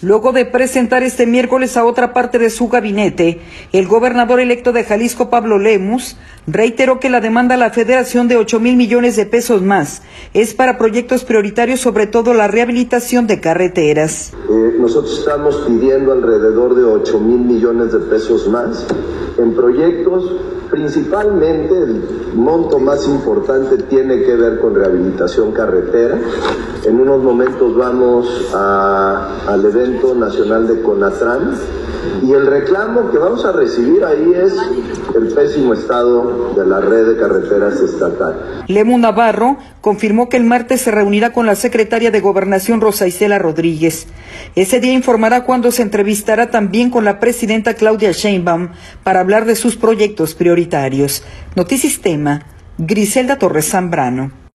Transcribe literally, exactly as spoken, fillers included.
Luego de presentar este miércoles a otra parte de su gabinete, el gobernador electo de Jalisco, Pablo Lemus, reiteró que la demanda a la Federación de ocho mil millones de pesos más es para proyectos prioritarios, sobre todo la rehabilitación de carreteras. Eh, nosotros estamos pidiendo alrededor de ocho mil millones de pesos más en proyectos. Principalmente el monto más importante tiene que ver con rehabilitación carretera. En unos momentos vamos a, al evento nacional de CONATRAN y el reclamo que vamos a recibir ahí es el pésimo estado de la red de carreteras estatal. Lemus Navarro confirmó que el martes se reunirá con la secretaria de Gobernación, Rosa Isela Rodríguez. Ese día informará cuando se entrevistará también con la presidenta Claudia Sheinbaum para hablar de sus proyectos prioritarios. Notisistema, Griselda Torres Zambrano.